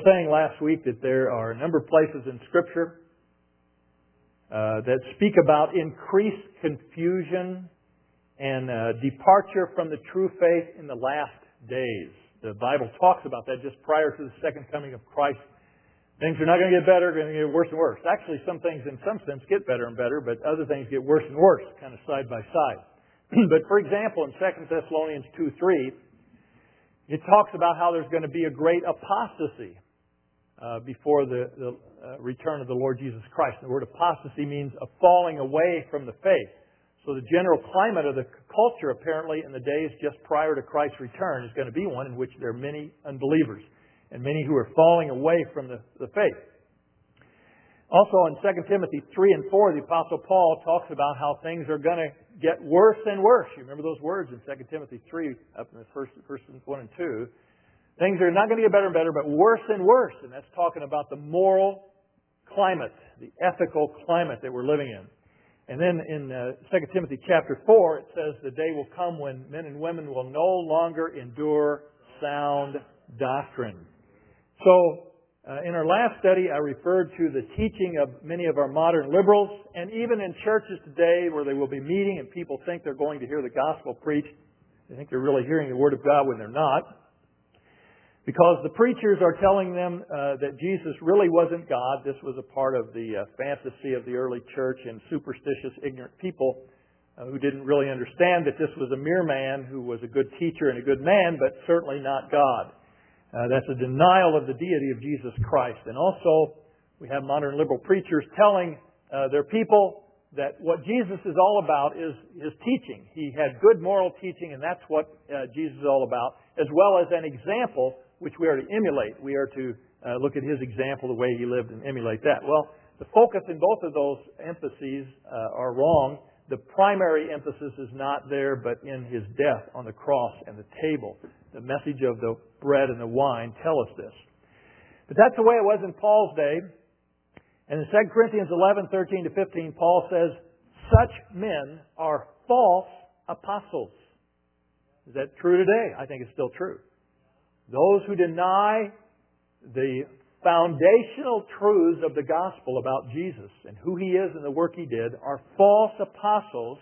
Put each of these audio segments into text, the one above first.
saying last week that there are a number of places in Scripture that speak about increased confusion and departure from the true faith in the last days. The Bible talks about that just prior to the second coming of Christ. Things are not going to get better, they're going to get worse and worse. Actually, some things in some sense get better and better, but other things get worse and worse, kind of side by side. But for example, in 2 Thessalonians 2:3, it talks about how there's going to be a great apostasy before the return of the Lord Jesus Christ. The word apostasy means a falling away from the faith. So the general climate of the culture, apparently, in the days just prior to Christ's return is going to be one in which there are many unbelievers and many who are falling away from the faith. Also in 2 Timothy 3 and 4, the Apostle Paul talks about how things are going to get worse and worse. You remember those words in 2 Timothy 3, up in the first 1 and 2. Things are not going to get better and better, but worse and worse. And that's talking about the moral climate, the ethical climate that we're living in. And then in 2 Timothy chapter 4, it says the day will come when men and women will no longer endure sound doctrine. So, in our last study, I referred to the teaching of many of our modern liberals, and even in churches today where they will be meeting and people think they're going to hear the gospel preached, they think they're really hearing the Word of God when they're not. Because the preachers are telling them that Jesus really wasn't God. This was a part of the fantasy of the early church and superstitious, ignorant people who didn't really understand that this was a mere man who was a good teacher and a good man, but certainly not God. That's a denial of the deity of Jesus Christ. And also, we have modern liberal preachers telling their people that what Jesus is all about is His teaching. He had good moral teaching, and that's what Jesus is all about, as well as an example which we are to emulate. We are to look at His example, the way He lived, and emulate that. Well, the focus in both of those emphases are wrong. The primary emphasis is not there, but in His death on the cross and the table. The message of the bread and the wine tell us this. But that's the way it was in Paul's day. And in 2 Corinthians 11:13-15, Paul says, such men are false apostles. Is that true today? I think it's still true. Those who deny the foundational truths of the gospel about Jesus and who He is and the work He did are false apostles,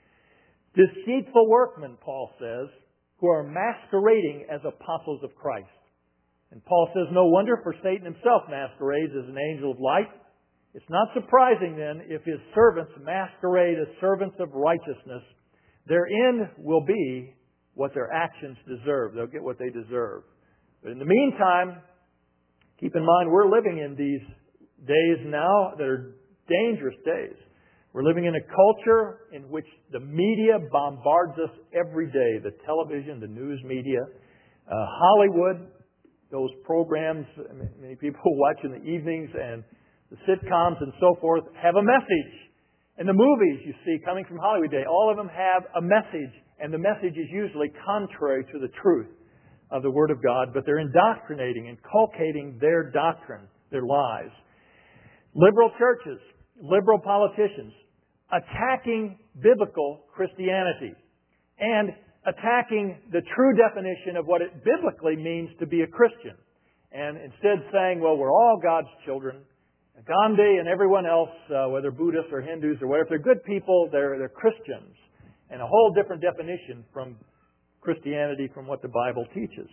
deceitful workmen, Paul says, who are masquerading as apostles of Christ. And Paul says, no wonder, for Satan himself masquerades as an angel of light. It's not surprising then if his servants masquerade as servants of righteousness. Their end will be what their actions deserve. They'll get what they deserve. But in the meantime, keep in mind, we're living in these days now that are dangerous days. We're living in a culture in which the media bombards us every day. The television, the news media, Hollywood, those programs many people watch in the evenings, and the sitcoms and so forth have a message. And the movies you see coming from Hollywood today, all of them have a message. And the message is usually contrary to the truth of the Word of God, but they're indoctrinating, inculcating their doctrine, their lies. Liberal churches, liberal politicians, attacking biblical Christianity and attacking the true definition of what it biblically means to be a Christian. And instead saying, well, we're all God's children. Gandhi and everyone else, whether Buddhists or Hindus or whatever, if they're good people, they're Christians. And a whole different definition from Christianity, from what the Bible teaches.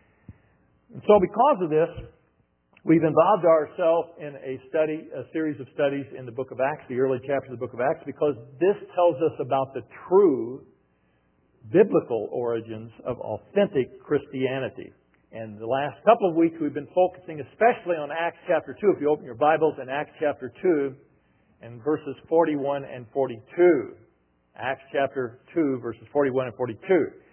And so because of this, we've involved ourselves in a series of studies in the book of Acts, the early chapters of the book of Acts, because this tells us about the true biblical origins of authentic Christianity. And the last couple of weeks we've been focusing especially on Acts chapter 2. If you open your Bibles in Acts chapter 2 and verses 41 and 42. Acts chapter 2 verses 41 and 42.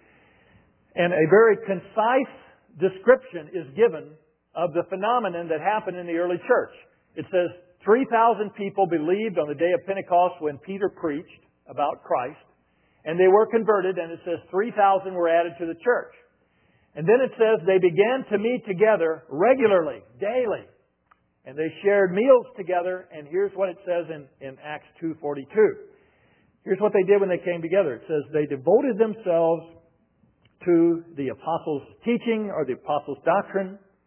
And a very concise description is given of the phenomenon that happened in the early church. It says 3,000 people believed on the day of Pentecost when Peter preached about Christ. And they were converted, and it says 3,000 were added to the church. And then it says they began to meet together regularly, daily. And they shared meals together, and here's what it says in Acts 2:42. Here's what they did when they came together. It says they devoted themselves to the apostles' teaching or the apostles' doctrine,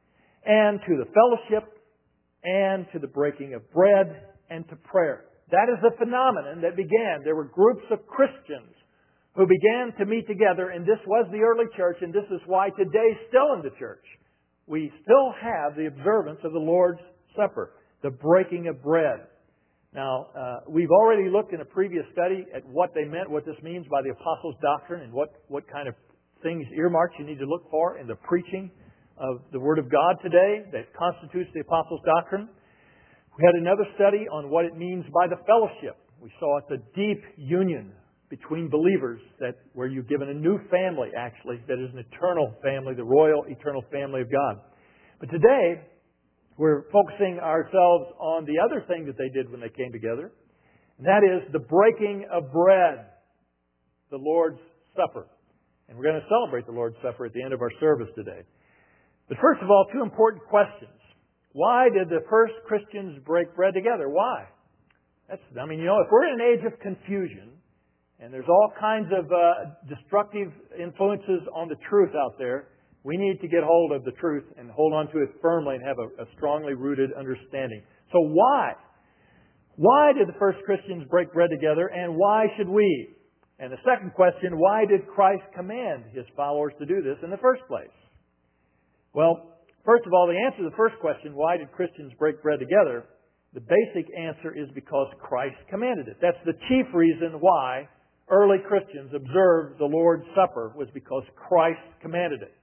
and to the fellowship, and to the breaking of bread, and to prayer. That is the phenomenon that began. There were groups of Christians who began to meet together, and this was the early church, and this is why today, still in the church, we still have the observance of the Lord's Supper, the breaking of bread. Now, we've already looked in a previous study at what they meant, what this means by the Apostles' doctrine, and what kind of things, earmarks you need to look for in the preaching of the Word of God today that constitutes the Apostles' doctrine. We had another study on what it means by the fellowship. We saw it's a deep union between believers where you're given a new family, actually, that is an eternal family, the royal eternal family of God. But today, we're focusing ourselves on the other thing that they did when they came together, and that is the breaking of bread, the Lord's Supper. And we're going to celebrate the Lord's Supper at the end of our service today. But first of all, two important questions. Why did the first Christians break bread together? Why? If we're in an age of confusion, and there's all kinds of destructive influences on the truth out there, we need to get hold of the truth and hold on to it firmly and have a strongly rooted understanding. So why? Why did the first Christians break bread together, and why should we? And the second question, why did Christ command His followers to do this in the first place? Well, first of all, the answer to the first question, why did Christians break bread together? The basic answer is because Christ commanded it. That's the chief reason why early Christians observed the Lord's Supper, was because Christ commanded it.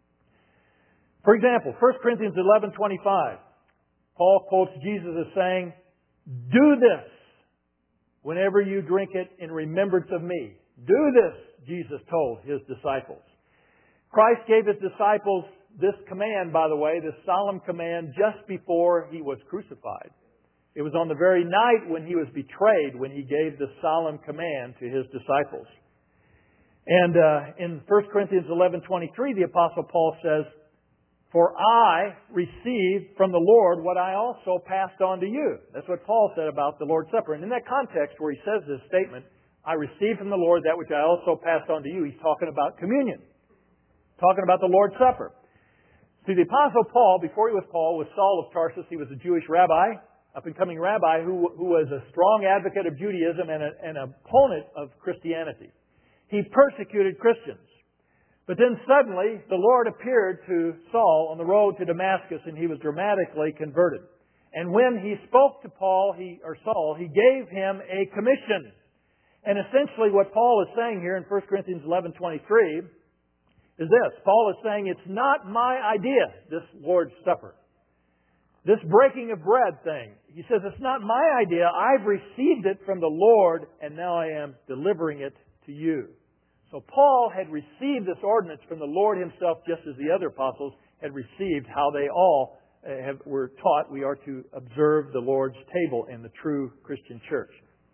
For example, 1 Corinthians 11:25, Paul quotes Jesus as saying, "Do this whenever you drink it in remembrance of me." Do this, Jesus told His disciples. Christ gave His disciples this command, by the way, this solemn command, just before He was crucified. It was on the very night when He was betrayed when He gave the solemn command to His disciples. And in 1 Corinthians 11:23, the Apostle Paul says, "For I received from the Lord what I also passed on to you." That's what Paul said about the Lord's Supper. And in that context where he says this statement, "I received from the Lord that which I also passed on to you," he's talking about communion. Talking about the Lord's Supper. See, the Apostle Paul, before he was Paul, was Saul of Tarsus. He was a Jewish rabbi, up-and-coming rabbi, who was a strong advocate of Judaism and an opponent of Christianity. He persecuted Christians. But then suddenly, the Lord appeared to Saul on the road to Damascus, and he was dramatically converted. And when he spoke to Saul, he gave him a commission. And essentially what Paul is saying here in 1 Corinthians 11:23 is this. Paul is saying, it's not my idea, this Lord's Supper. This breaking of bread thing. He says, it's not my idea. I've received it from the Lord, and now I am delivering it to you. So Paul had received this ordinance from the Lord Himself, just as the other apostles had received how they all were taught we are to observe the Lord's table in the true Christian church.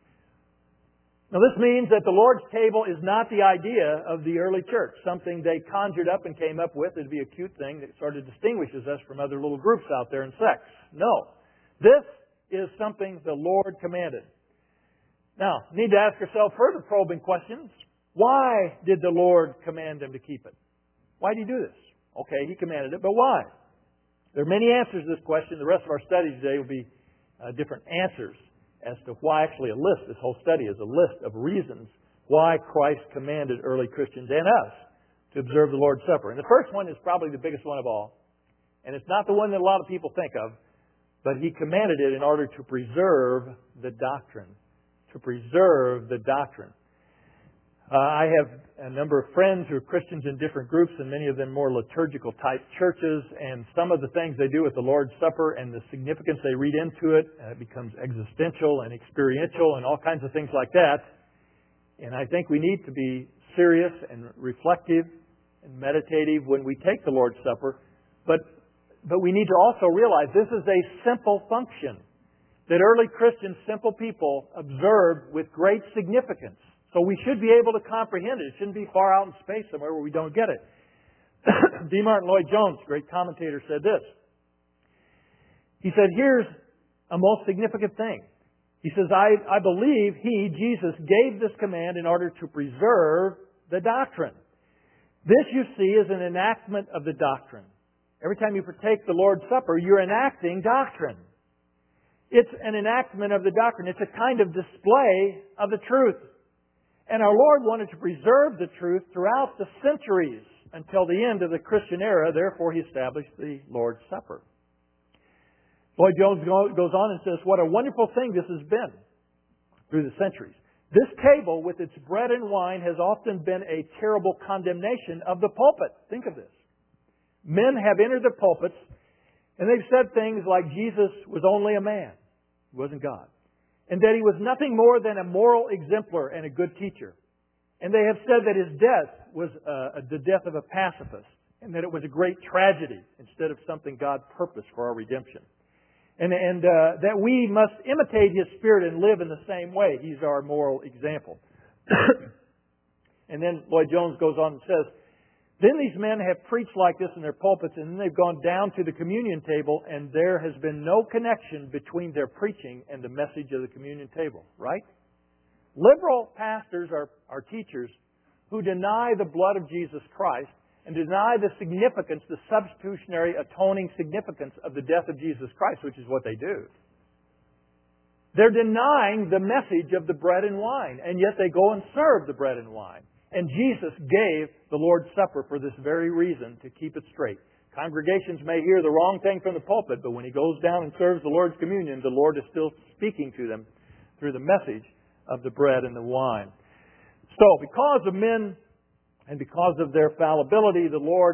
Now this means that the Lord's table is not the idea of the early church, something they conjured up and came up with. It'd be a cute thing that sort of distinguishes us from other little groups out there in sects. No. This is something the Lord commanded. Now, we need to ask ourselves further probing questions. Why did the Lord command them to keep it? Why did He do this? Okay, He commanded it, but why? There are many answers to this question. The rest of our study today will be different answers as to why, actually a list, this whole study is a list of reasons why Christ commanded early Christians and us to observe the Lord's Supper. And the first one is probably the biggest one of all. And it's not the one that a lot of people think of, but He commanded it in order to preserve the doctrine. To preserve the doctrine. I have a number of friends who are Christians in different groups, and many of them more liturgical type churches, and some of the things they do with the Lord's Supper and the significance they read into it becomes existential and experiential and all kinds of things like that. And I think we need to be serious and reflective and meditative when we take the Lord's Supper, but we need to also realize this is a simple function that early Christians, simple people, observed with great significance. So we should be able to comprehend it. It shouldn't be far out in space somewhere where we don't get it. D. Martin Lloyd-Jones, great commentator, said this. He said, here's a most significant thing. He says, I believe He, Jesus, gave this command in order to preserve the doctrine. This, you see, is an enactment of the doctrine. Every time you partake the Lord's Supper, you're enacting doctrine. It's an enactment of the doctrine. It's a kind of display of the truth. And our Lord wanted to preserve the truth throughout the centuries until the end of the Christian era. Therefore, He established the Lord's Supper. Lloyd Jones goes on and says, what a wonderful thing this has been through the centuries. This table with its bread and wine has often been a terrible condemnation of the pulpit. Think of this. Men have entered the pulpits and they've said things like Jesus was only a man. He wasn't God. And that He was nothing more than a moral exemplar and a good teacher. And they have said that His death was the death of a pacifist and that it was a great tragedy instead of something God purposed for our redemption. And that we must imitate His Spirit and live in the same way. He's our moral example. And then Lloyd Jones goes on and says, then these men have preached like this in their pulpits, and then they've gone down to the communion table, and there has been no connection between their preaching and the message of the communion table. Right? Liberal pastors are teachers who deny the blood of Jesus Christ and deny the significance, the substitutionary atoning significance of the death of Jesus Christ, which is what they do. They're denying the message of the bread and wine, and yet they go and serve the bread and wine. And Jesus gave the Lord's Supper for this very reason, to keep it straight. Congregations may hear the wrong thing from the pulpit, but when He goes down and serves the Lord's communion, the Lord is still speaking to them through the message of the bread and the wine. So, because of men and because of their fallibility, the Lord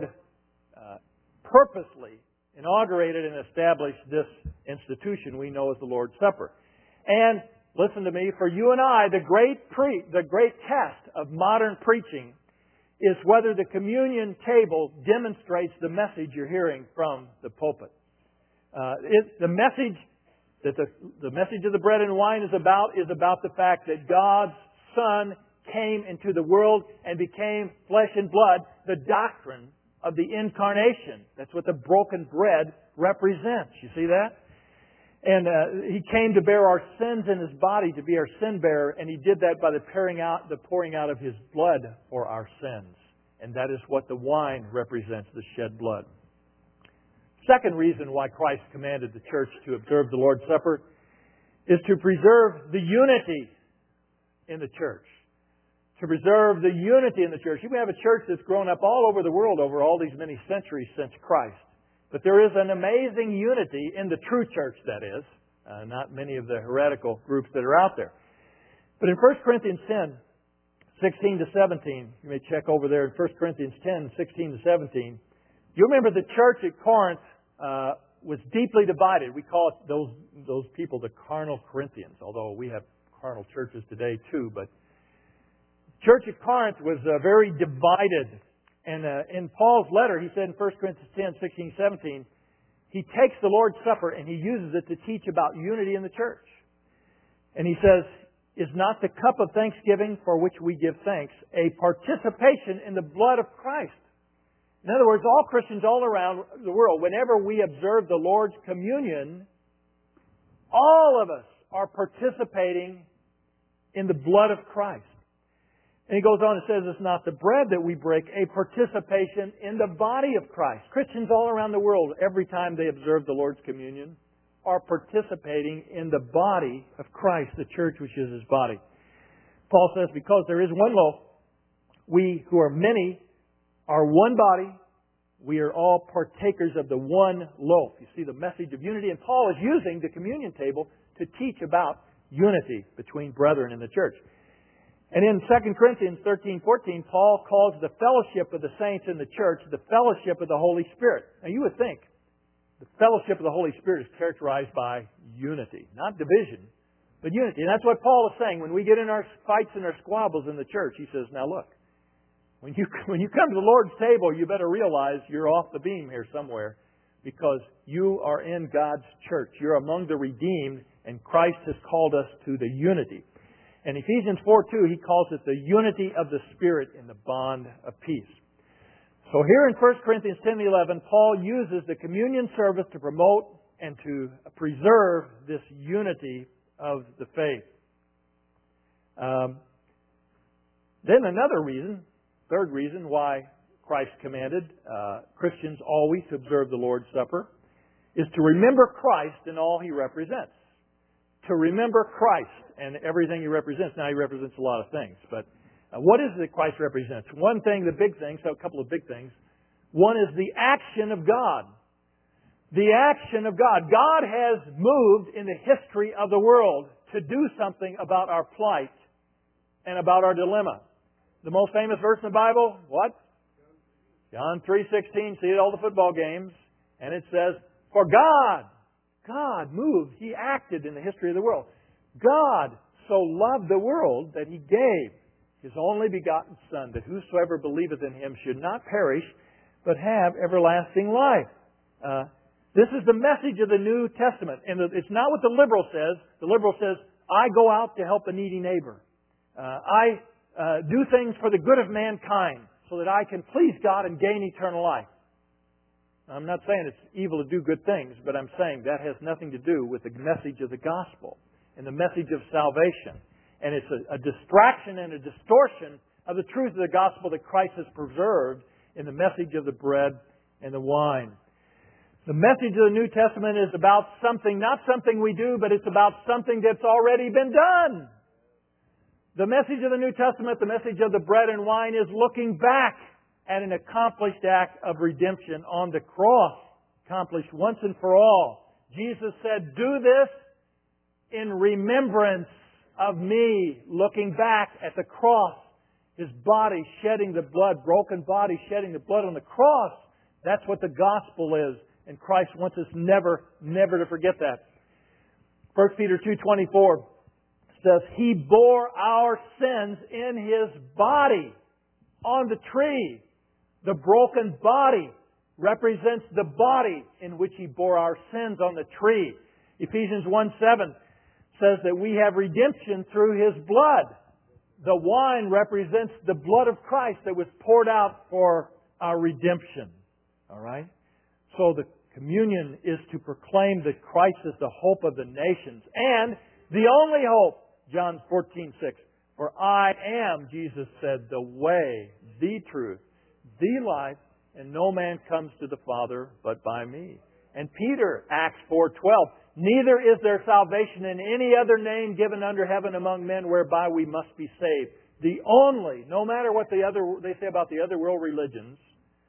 purposely inaugurated and established this institution we know as the Lord's Supper. And listen to me, for you and I, the great test of modern preaching is whether the communion table demonstrates the message you're hearing from the pulpit. The message that the message of the bread and wine is about the fact that God's Son came into the world and became flesh and blood, the doctrine of the incarnation. That's what the broken bread represents. You see that? And He came to bear our sins in His body, to be our sin bearer, and He did that by the pouring out of His blood for our sins. And that is what the wine represents, the shed blood. Second reason why Christ commanded the church to observe the Lord's Supper is to preserve the unity in the church. To preserve the unity in the church. You may have a church that's grown up all over the world over all these many centuries since Christ. But there is an amazing unity in the true church, that is. Not many of the heretical groups that are out there. But in 1 Corinthians 10, 16 to 17, you may check over there in 1 Corinthians 10, 16 to 17. You remember the church at Corinth was deeply divided. We call it those people the carnal Corinthians, although we have carnal churches today too. But the church at Corinth was very divided. And in Paul's letter, he said in 1 Corinthians 10, 16, 17, he takes the Lord's Supper and he uses it to teach about unity in the church. And he says, is not the cup of thanksgiving for which we give thanks a participation in the blood of Christ? In other words, all Christians all around the world, whenever we observe the Lord's communion, all of us are participating in the blood of Christ. And he goes on and says, it's not the bread that we break, a participation in the body of Christ. Christians all around the world, every time they observe the Lord's communion, are participating in the body of Christ, the church which is His body. Paul says, because there is one loaf, we who are many are one body, we are all partakers of the one loaf. You see the message of unity, and Paul is using the communion table to teach about unity between brethren in the church. And in 2 Corinthians 13, 14, Paul calls the fellowship of the saints in the church the fellowship of the Holy Spirit. Now you would think the fellowship of the Holy Spirit is characterized by unity, not division, but unity. And that's what Paul is saying. When we get in our fights and our squabbles in the church, he says, now look, when you come to the Lord's table, you better realize you're off the beam here somewhere, because you are in God's church. You're among the redeemed, and Christ has called us to the unity. And Ephesians 4:2, he calls it the unity of the Spirit in the bond of peace. So here in 1 Corinthians 10:11, Paul uses the communion service to promote and to preserve this unity of the faith. Then another reason, third reason why Christ commanded Christians always to observe the Lord's Supper is to remember Christ and all He represents. To remember Christ and everything He represents. Now, He represents a lot of things, but what is it that Christ represents? One thing, the big thing, so a couple of big things. One is the action of God. The action of God. God has moved in the history of the world to do something about our plight and about our dilemma. The most famous verse in the Bible, what? John 3:16, see it at all the football games. And it says, for God moved. He acted in the history of the world. God so loved the world that He gave His only begotten Son, that whosoever believeth in Him should not perish, but have everlasting life. This is the message of the New Testament. And it's not what the liberal says. The liberal says, I go out to help a needy neighbor. I do things for the good of mankind so that I can please God and gain eternal life. I'm not saying it's evil to do good things, but I'm saying that has nothing to do with the message of the gospel and the message of salvation. And it's a distraction and a distortion of the truth of the gospel that Christ has preserved in the message of the bread and the wine. The message of the New Testament is about something, not something we do, but it's about something that's already been done. The message of the New Testament, the message of the bread and wine, is looking back at an accomplished act of redemption on the cross, accomplished once and for all. Jesus said, do this in remembrance of me, looking back at the cross, His body shedding the blood, broken body shedding the blood on the cross. That's what the gospel is. And Christ wants us never to forget that. 1 Peter 2:24 says, He bore our sins in His body on the tree. The broken body represents the body in which He bore our sins on the tree. Ephesians 1:7 says that we have redemption through His blood. The wine represents the blood of Christ that was poured out for our redemption. All right? So the communion is to proclaim that Christ is the hope of the nations and the only hope. John 14:6. For I am, Jesus said, the way, the truth, the life, and no man comes to the Father but by me. And Peter, Acts 4:12, neither is there salvation in any other name given under heaven among men whereby we must be saved. The only, no matter what they say about the other world religions,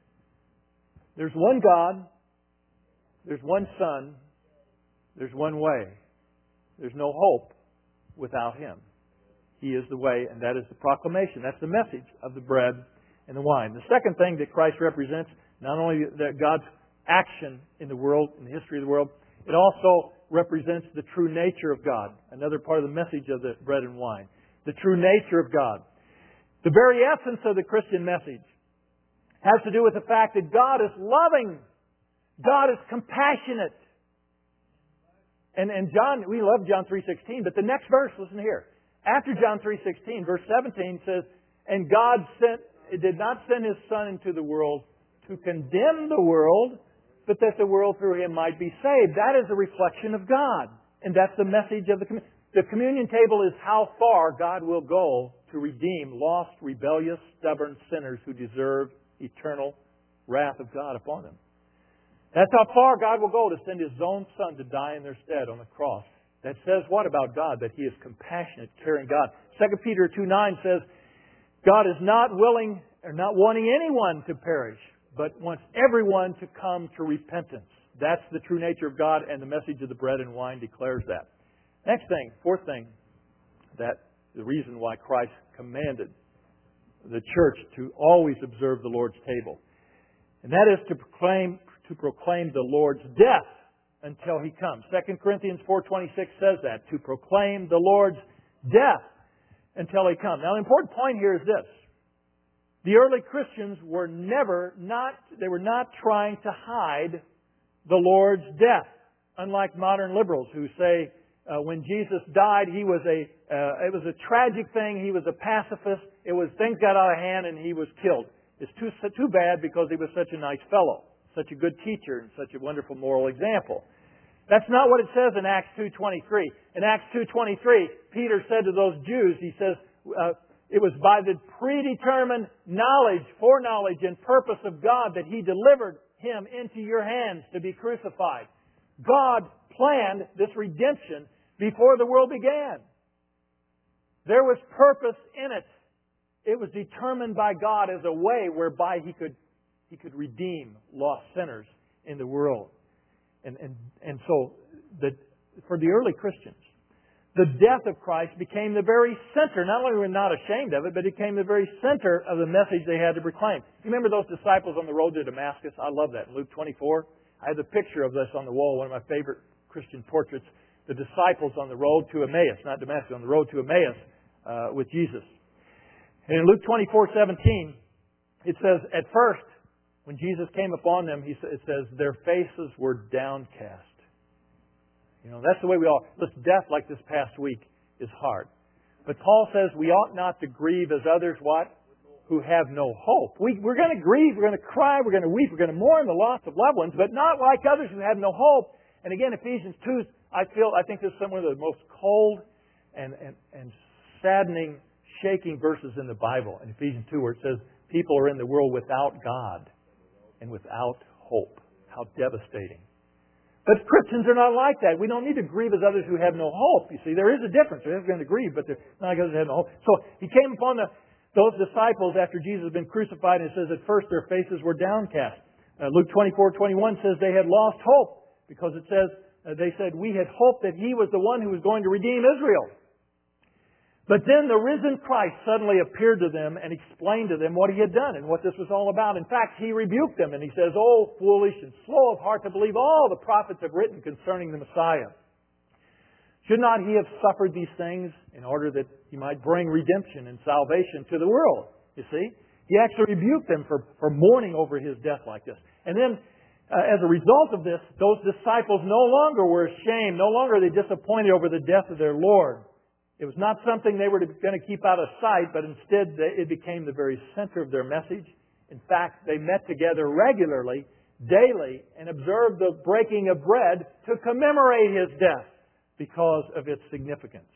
there's one God, there's one Son, there's one way. There's no hope without Him. He is the way, and that is the proclamation. That's the message of the bread and the wine. The second thing that Christ represents, not only that God's action in the world, in the history of the world, it also represents the true nature of God. Another part of the message of the bread and wine. The true nature of God. The very essence of the Christian message has to do with the fact that God is loving. God is compassionate. And John, we love John 3:16, but the next verse, listen here. After John 3:16, verse 17 says, and God did not send His Son into the world to condemn the world, but that the world through Him might be saved. That is a reflection of God. And that's the message of the communion. The communion table is how far God will go to redeem lost, rebellious, stubborn sinners who deserve eternal wrath of God upon them. That's how far God will go to send His own Son to die in their stead on the cross. That says what about God? That He is compassionate, caring God. 2 Peter 2:9 says, God is not willing or not wanting anyone to perish, but wants everyone to come to repentance. That's the true nature of God, and the message of the bread and wine declares that. Next thing, fourth thing, that the reason why Christ commanded the church to always observe the Lord's table. And that is to proclaim the Lord's death until He comes. 2 Corinthians 4:26 says that, to proclaim the Lord's death until He comes. Now, the important point here is this. The early Christians were not trying to hide the Lord's death, unlike modern liberals who say when Jesus died, it was a tragic thing. He was a pacifist. Things got out of hand and He was killed. It's too bad because He was such a nice fellow, such a good teacher, and such a wonderful moral example. That's not what it says in Acts 2:23. In Acts 2:23, Peter said to those Jews, he says, It was by the predetermined knowledge, foreknowledge, and purpose of God that He delivered Him into your hands to be crucified. God planned this redemption before the world began. There was purpose in it. It was determined by God as a way whereby He could redeem lost sinners in the world. And so for the early Christians, the death of Christ became the very center. Not only were they not ashamed of it, but it became the very center of the message they had to proclaim. You remember those disciples on the road to Damascus? I love that. In Luke 24, I have a picture of this on the wall, one of my favorite Christian portraits. The disciples on the road to Emmaus, not Damascus, on the road to Emmaus with Jesus. And in Luke 24:17, it says, at first, when Jesus came upon them, it says, their faces were downcast. You know, that's the way we all... Listen, death like this past week is hard. But Paul says we ought not to grieve as others, what? Who have no hope. We're going to grieve, we're going to cry, we're going to weep, we're going to mourn the loss of loved ones, but not like others who have no hope. And again, Ephesians 2, I think this is one of the most cold and saddening, shaking verses in the Bible. In Ephesians 2, where it says, people are in the world without God and without hope. How devastating. But Christians are not like that. We don't need to grieve as others who have no hope. You see, there is a difference. They're going to grieve, but they're not like others who have no hope. So He came upon those disciples after Jesus had been crucified, and it says at first their faces were downcast. Luke 24:21 says they had lost hope, because it says, they said, we had hoped that He was the one who was going to redeem Israel. But then the risen Christ suddenly appeared to them and explained to them what He had done and what this was all about. In fact, He rebuked them and He says, "Oh, foolish and slow of heart to believe all the prophets have written concerning the Messiah. Should not He have suffered these things in order that He might bring redemption and salvation to the world?" You see? He actually rebuked them for mourning over His death like this. And then, as a result of this, those disciples no longer were ashamed. No longer are they disappointed over the death of their Lord. It was not something they were going to keep out of sight, but instead it became the very center of their message. In fact, they met together regularly, daily, and observed the breaking of bread to commemorate His death because of its significance.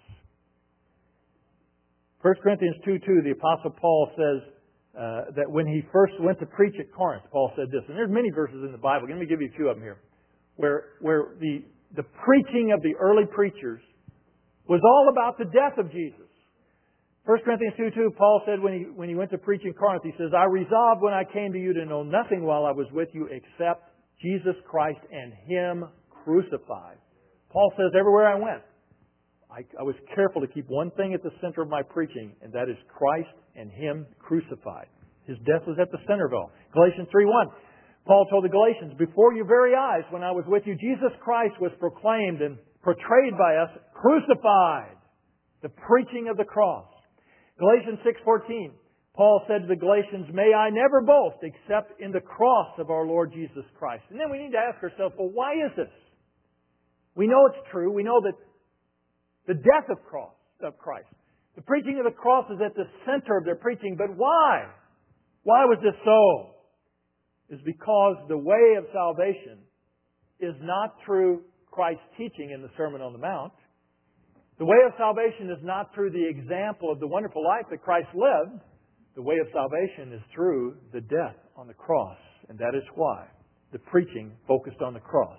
1 Corinthians 2:2, the Apostle Paul says that when he first went to preach at Corinth, Paul said this, and there's many verses in the Bible. Let me give you a few of them here, where the preaching of the early preachers was all about the death of Jesus. 1 Corinthians 2:2, Paul said when he went to preach in Corinth, he says, "I resolved when I came to you to know nothing while I was with you except Jesus Christ and Him crucified." Paul says, everywhere I went, I was careful to keep one thing at the center of my preaching, and that is Christ and Him crucified. His death was at the center of it all. Galatians 3:1, Paul told the Galatians, "Before your very eyes, when I was with you, Jesus Christ was proclaimed and portrayed by us, crucified." The preaching of the cross. Galatians 6:14, Paul said to the Galatians, "May I never boast except in the cross of our Lord Jesus Christ." And then we need to ask ourselves, well, why is this? We know it's true. We know that the death of Christ, the preaching of the cross is at the center of their preaching. But why? Why was this so? It's because the way of salvation is not through Christ's teaching in the Sermon on the Mount. The way of salvation is not through the example of the wonderful life that Christ lived. The way of salvation is through the death on the cross. And that is why the preaching focused on the cross.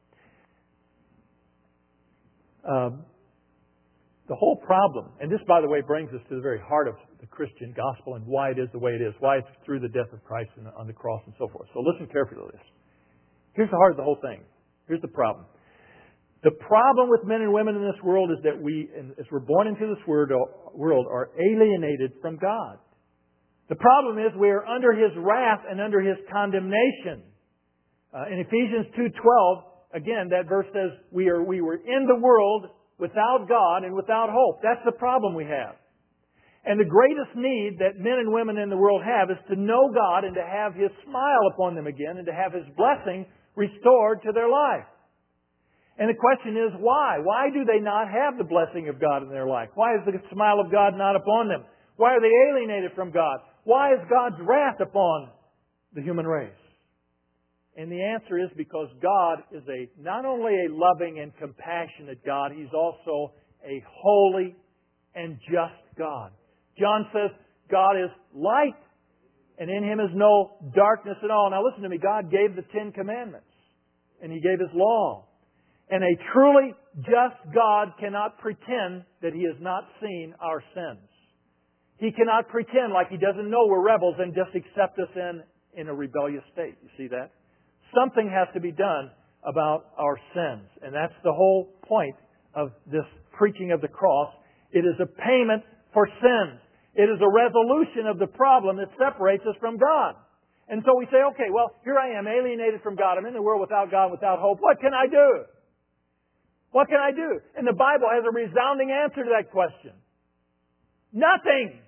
The whole problem, and this, by the way, brings us to the very heart of the Christian gospel and why it is the way it is, why it's through the death of Christ on the cross and so forth. So listen carefully to this. Here's the heart of the whole thing. Here's the problem. The problem with men and women in this world is that we, as we're born into this world, are alienated from God. The problem is we are under His wrath and under His condemnation. In Ephesians 2:12, again, that verse says, we were in the world without God and without hope. That's the problem we have. And the greatest need that men and women in the world have is to know God and to have His smile upon them again and to have His blessing restored to their life. And the question is, why? Why do they not have the blessing of God in their life? Why is the smile of God not upon them? Why are they alienated from God? Why is God's wrath upon the human race? And the answer is because God is not only a loving and compassionate God, He's also a holy and just God. John says God is light, and in Him is no darkness at all. Now listen to me. God gave the Ten Commandments, and He gave His law. And a truly just God cannot pretend that He has not seen our sins. He cannot pretend like He doesn't know we're rebels and just accept us in a rebellious state. You see that? Something has to be done about our sins. And that's the whole point of this preaching of the cross. It is a payment for sins. It is a resolution of the problem that separates us from God. And so we say, okay, well, here I am, alienated from God. I'm in the world without God, without hope. What can I do? What can I do? And the Bible has a resounding answer to that question. Nothing.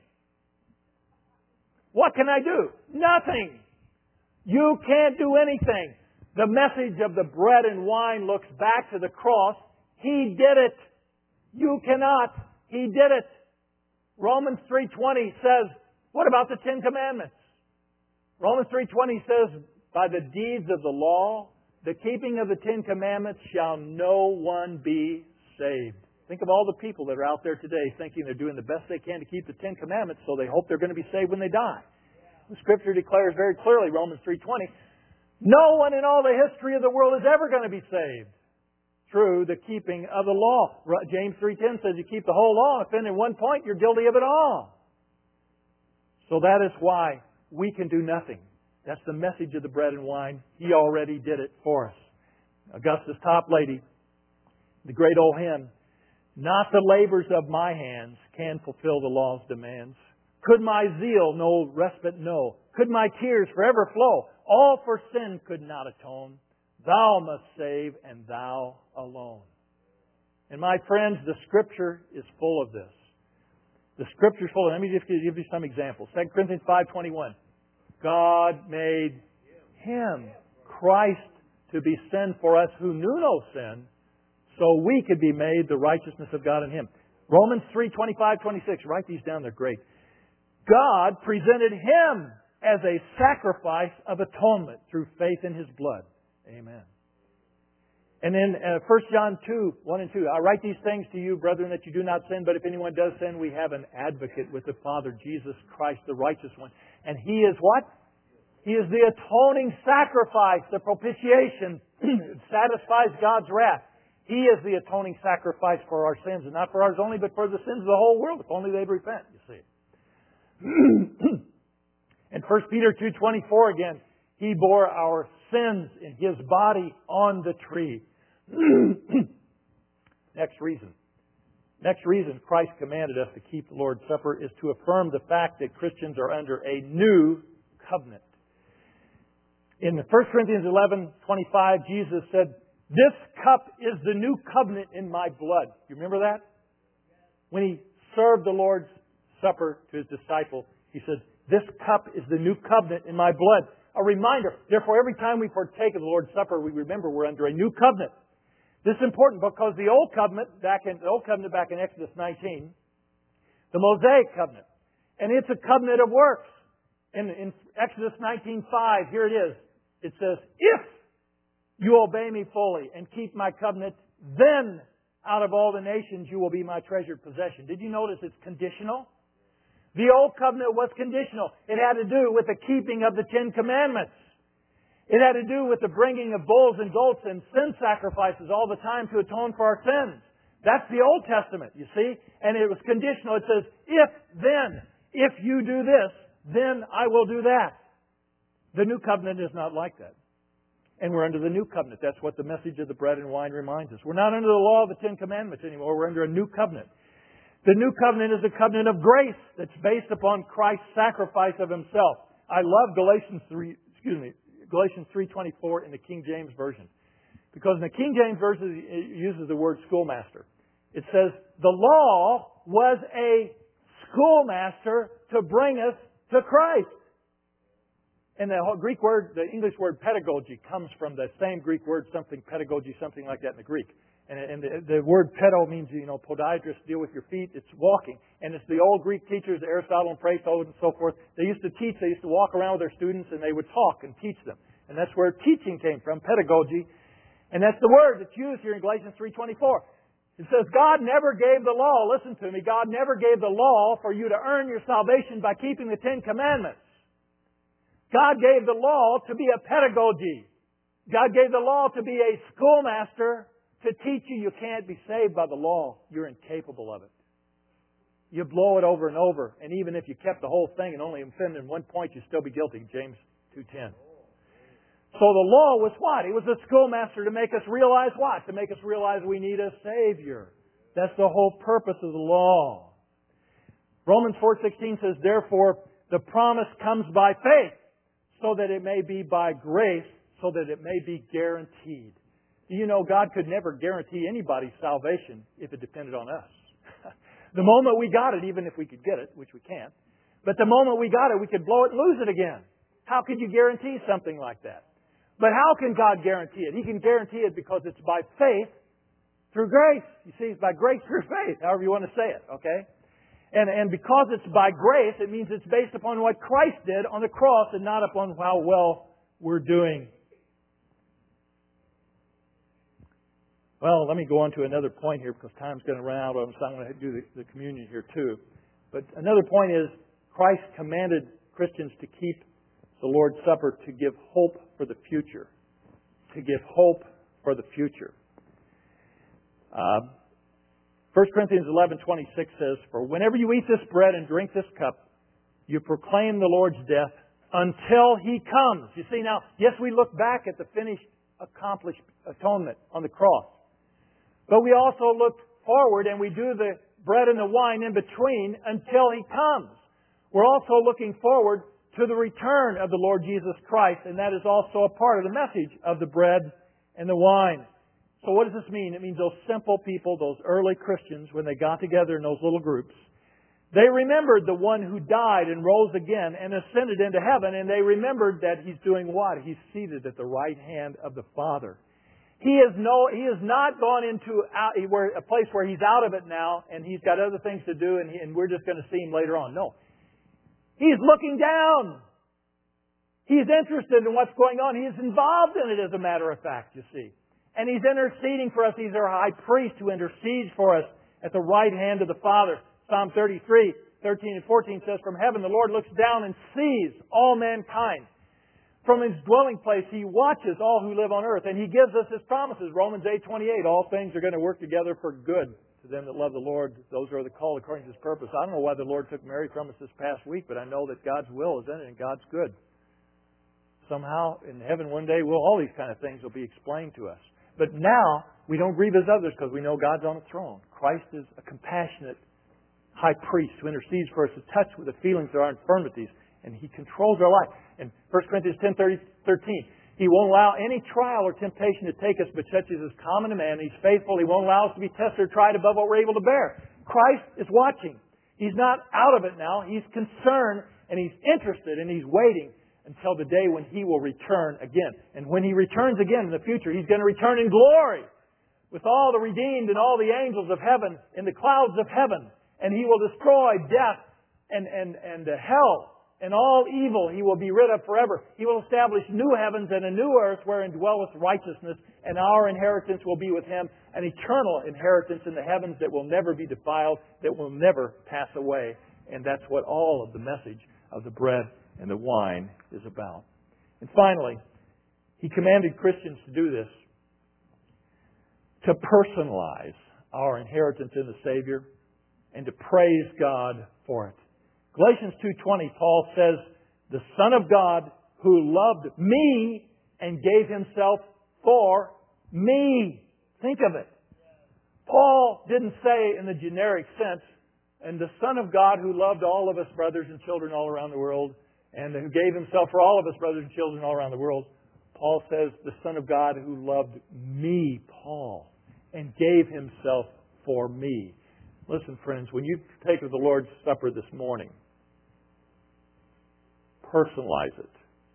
What can I do? Nothing. You can't do anything. The message of the bread and wine looks back to the cross. He did it. You cannot. He did it. Romans 3:20 says, what about the Ten Commandments? Romans 3:20 says, by the deeds of the law, the keeping of the Ten Commandments shall no one be saved. Think of all the people that are out there today thinking they're doing the best they can to keep the Ten Commandments, so they hope they're going to be saved when they die. The Scripture declares very clearly, Romans 3:20, no one in all the history of the world is ever going to be saved through the keeping of the law. James 3:10 says you keep the whole law, and if in one point you're guilty of it all. So that is why we can do nothing. That's the message of the bread and wine. He already did it for us. Augustus Toplady, the great old hymn, not the labors of my hands can fulfill the law's demands. Could my zeal no respite know? Could my tears forever flow? All for sin could not atone. Thou must save, and Thou alone. And my friends, the Scripture is full of this. The Scripture is full of it. Let me just give you some examples. 2 Corinthians 5:21. God made Him, Christ, to be sin for us who knew no sin, so we could be made the righteousness of God in Him. Romans 3:25-26. Write these down. They're great. God presented Him as a sacrifice of atonement through faith in His blood. Amen. And then 1 John 2:1 and 2. I write these things to you, brethren, that you do not sin, but if anyone does sin, we have an advocate with the Father, Jesus Christ, the righteous one. And He is what? He is the atoning sacrifice, the propitiation that satisfies God's wrath. He is the atoning sacrifice for our sins, and not for ours only, but for the sins of the whole world, if only they'd repent, you see. And 1 Peter 2:24 again, He bore our sins in His body on the tree. Next reason Christ commanded us to keep the Lord's Supper is to affirm the fact that Christians are under a new covenant. In 1 Corinthians 11:25, Jesus said, this cup is the new covenant in my blood. You remember that? When He served the Lord's Supper to His disciple, He said, this cup is the new covenant in my blood. A reminder. Therefore, every time we partake of the Lord's Supper, we remember we're under a new covenant. This is important because the Old Covenant back in Exodus 19, the Mosaic Covenant, and it's a covenant of works. In Exodus 19:5, here it is. It says, if you obey me fully and keep my covenant, then out of all the nations you will be my treasured possession. Did you notice it's conditional? The Old Covenant was conditional. It had to do with the keeping of the Ten Commandments. It had to do with the bringing of bulls and goats and sin sacrifices all the time to atone for our sins. That's the Old Testament, you see. And it was conditional. It says, if you do this, then I will do that. The New Covenant is not like that. And we're under the New Covenant. That's what the message of the bread and wine reminds us. We're not under the law of the Ten Commandments anymore. We're under a New Covenant. The New Covenant is a covenant of grace that's based upon Christ's sacrifice of Himself. I love Galatians 3:24 in the King James Version. Because in the King James Version it uses the word schoolmaster. It says, the law was a schoolmaster to bring us to Christ. And the Greek word, the English word pedagogy comes from the same Greek word, something pedagogy, something like that in the Greek. And the word pedo means, podiatrist, deal with your feet. It's walking. And it's the old Greek teachers, Aristotle and Plato and so forth. They used to teach. They used to walk around with their students and they would talk and teach them. And that's where teaching came from, pedagogy. And that's the word that's used here in Galatians 3:24. It says God never gave the law. Listen to me. God never gave the law for you to earn your salvation by keeping the Ten Commandments. God gave the law to be a pedagogy. God gave the law to be a schoolmaster to teach you can't be saved by the law. You're incapable of it. You blow it over and over, and even if you kept the whole thing and only offended in one point, you'd still be guilty. James 2:10. So the law was what? It was a schoolmaster to make us realize what? To make us realize we need a Savior. That's the whole purpose of the law. Romans 4:16 says, therefore, the promise comes by faith, so that it may be by grace, so that it may be guaranteed. You know, God could never guarantee anybody's salvation if it depended on us. The moment we got it, even if we could get it, which we can't, but the moment we got it, we could blow it and lose it again. How could you guarantee something like that? But how can God guarantee it? He can guarantee it because it's by faith through grace. You see, it's by grace through faith, however you want to say it, okay? And because it's by grace, it means it's based upon what Christ did on the cross and not upon how well we're doing. Well, let me go on to another point here because time's going to run out. So I'm going to do the communion here too. But another point is Christ commanded Christians to keep the Lord's Supper to give hope for the future. To give hope for the future. 1 Corinthians 11:26 says, for whenever you eat this bread and drink this cup, you proclaim the Lord's death until He comes. You see now, yes, we look back at the finished, accomplished atonement on the cross. But we also look forward and we do the bread and the wine in between until He comes. We're also looking forward to the return of the Lord Jesus Christ, and that is also a part of the message of the bread and the wine. So what does this mean? It means those simple people, those early Christians, when they got together in those little groups, they remembered the one who died and rose again and ascended into heaven, and they remembered that He's doing what? He's seated at the right hand of the Father. He has not gone into a place where He's out of it now and He's got other things to do and we're just going to see Him later on. No. He's looking down. He's interested in what's going on. He's involved in it, as a matter of fact, you see. And He's interceding for us. He's our high priest who intercedes for us at the right hand of the Father. Psalm 33:13 and 14 says, from heaven the Lord looks down and sees all mankind. From His dwelling place He watches all who live on earth, and He gives us His promises. Romans 8:28, all things are going to work together for good to them that love the Lord. Those are the called according to His purpose. I don't know why the Lord took Mary from us this past week, but I know that God's will is in it and God's good. Somehow in heaven one day, all these kind of things will be explained to us. But now we don't grieve as others because we know God's on the throne. Christ is a compassionate high priest who intercedes for us, to touch with the feelings of our infirmities, and He controls our life. In 1 Corinthians 10:13, He won't allow any trial or temptation to take us, but such as is common to man. He's faithful. He won't allow us to be tested or tried above what we're able to bear. Christ is watching. He's not out of it now. He's concerned and He's interested and He's waiting until the day when He will return again. And when He returns again in the future, He's going to return in glory with all the redeemed and all the angels of heaven in the clouds of heaven. And He will destroy death and hell. And all evil He will be rid of forever. He will establish new heavens and a new earth wherein dwelleth righteousness, and our inheritance will be with Him, an eternal inheritance in the heavens that will never be defiled, that will never pass away. And that's what all of the message of the bread and the wine is about. And finally, He commanded Christians to do this, to personalize our inheritance in the Savior and to praise God for it. Galatians 2:20, Paul says, the Son of God who loved me and gave Himself for me. Think of it. Paul didn't say in the generic sense, and the Son of God who loved all of us brothers and children all around the world, and who gave Himself for all of us brothers and children all around the world. Paul says, the Son of God who loved me, Paul, and gave Himself for me. Listen, friends, when you take the Lord's Supper this morning, personalize it.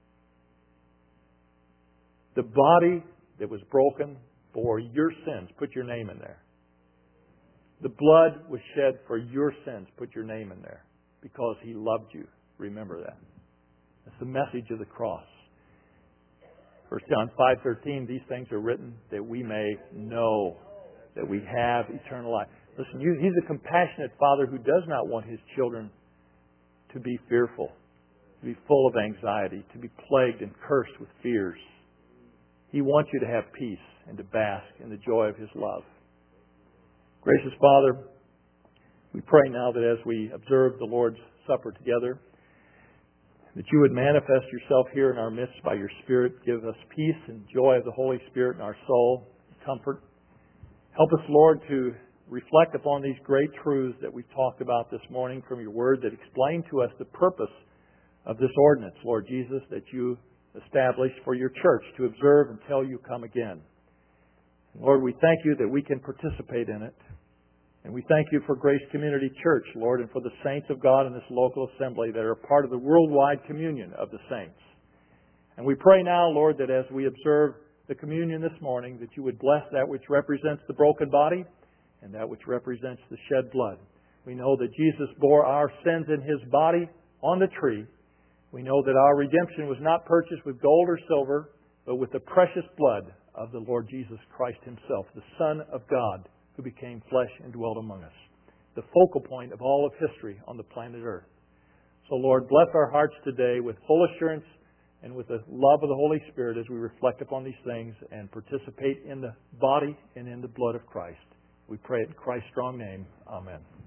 The body that was broken for your sins, put your name in there. The blood was shed for your sins, put your name in there. Because He loved you. Remember that. That's the message of the cross. 1 John 5:13, these things are written that we may know that we have eternal life. Listen, He's a compassionate Father who does not want His children to be fearful, to be full of anxiety, to be plagued and cursed with fears. He wants you to have peace and to bask in the joy of His love. Gracious Father, we pray now that as we observe the Lord's Supper together, that You would manifest Yourself here in our midst by Your Spirit. Give us peace and joy of the Holy Spirit in our soul, comfort. Help us, Lord, to reflect upon these great truths that we've talked about this morning from Your Word that explain to us the purpose of this ordinance, Lord Jesus, that You established for Your church to observe until You come again. Lord, we thank You that we can participate in it. And we thank You for Grace Community Church, Lord, and for the saints of God in this local assembly that are part of the worldwide communion of the saints. And we pray now, Lord, that as we observe the communion this morning, that You would bless that which represents the broken body and that which represents the shed blood. We know that Jesus bore our sins in His body on the tree. We know that our redemption was not purchased with gold or silver, but with the precious blood of the Lord Jesus Christ Himself, the Son of God, who became flesh and dwelt among us, the focal point of all of history on the planet Earth. So, Lord, bless our hearts today with full assurance and with the love of the Holy Spirit as we reflect upon these things and participate in the body and in the blood of Christ. We pray it in Christ's strong name. Amen.